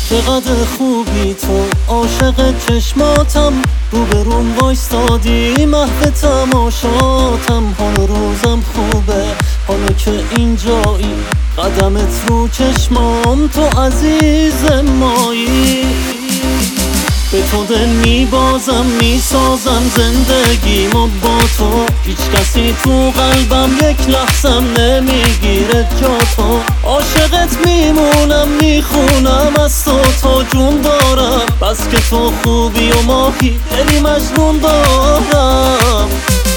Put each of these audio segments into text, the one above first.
چقدر خوبی تو، عاشق چشماتم، روبروم وایستادی محو تماشاتم. حال روزم خوبه حالا که اینجایی، قدمت رو چشمام، تو عزیز مایی. به تو دل میبازم میسازم زندگیمو با تو، هیچ کسی تو قلبم یک لحظم نمیگیره جا تو. عاشقت میمونم میخونم از تو تا جون دارم، بس که تو خوبی و ماهی دلی مجنون دارم.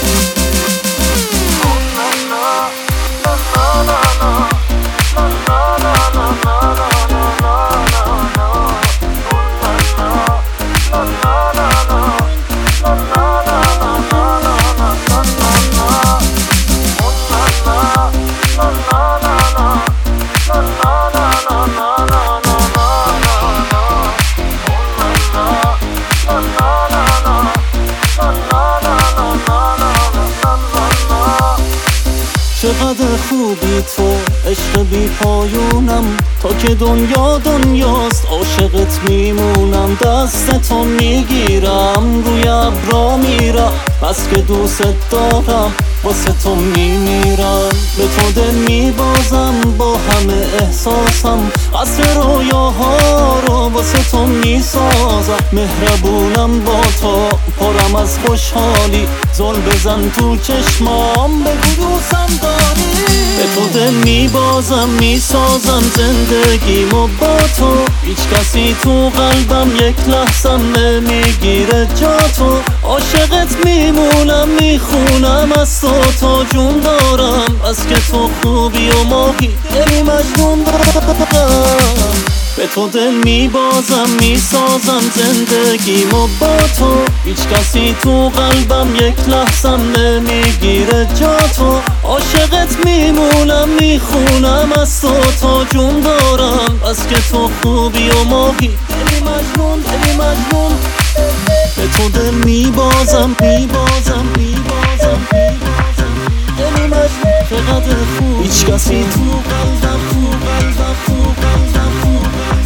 چقدر خوبی تو، عشق بی پایونم، تا که دنیا دنیاست عاشقت میمونم. دستتو میگیرم روی ابرا میرم، بس که دوست دارم واسه تو میمیرم. به تو دل میبازم با همه احساسم، قصر رویاها رو واسه تو میسازم. مهربونم با تو، پرم از خوشحالی، زل بزن تو چشمام بگو دوستم داری. به تو دل میبازم میسازم زندگیمو با تو، هیچ کسی تو قلبم یک لحظم نمیگیره جا تو. عاشقت میمونم میخونم از تو تا جون دارم، بس که تو خوبی و ماهی دلی مجنون دارم. به تو دل میبازم میسازم زندگیمو با تو، هیچ کسی تو قلبم یک لحظم نمیگیره جا تو. عاشقت میمونم میخونم از تو تا جون دارم، بس که تو خوبی و ماهی دلی مجنون دلی مجنون. به تو دل میبازم میبازم میبازم میبازم دلی مجنون. چقدر خوب هیچ کسی تو قلبم تو قلبم تو قلبم تو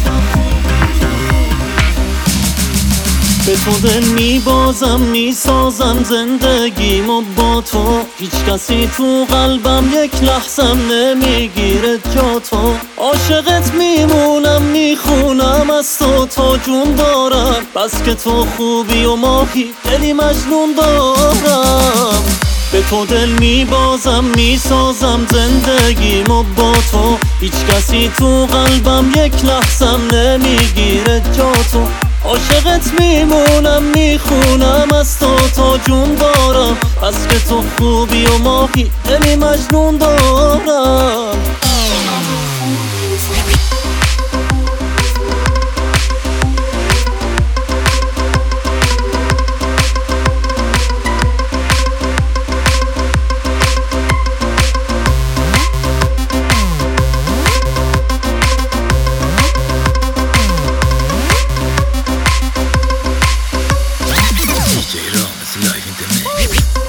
به تو دل میبازم میسازم زندگیمو با تو، هیچ کسی تو قلبم یک لحظم نمیگیره جا تو. عاشقت میمونم میخونم از تو تا جون دارم، بس که تو خوبی و ماهی دلی مجنون دارم. به تو دل میبازم میسازم زندگیمو با تو، هیچ کسی تو قلبم یک لحظم نمیگیره جا تو. عاشقت میمونم میخونم از تو تا جون دارم، بس که تو خوبی و ماهی دلی مجنون دارم. DJ Rom is live in the mix.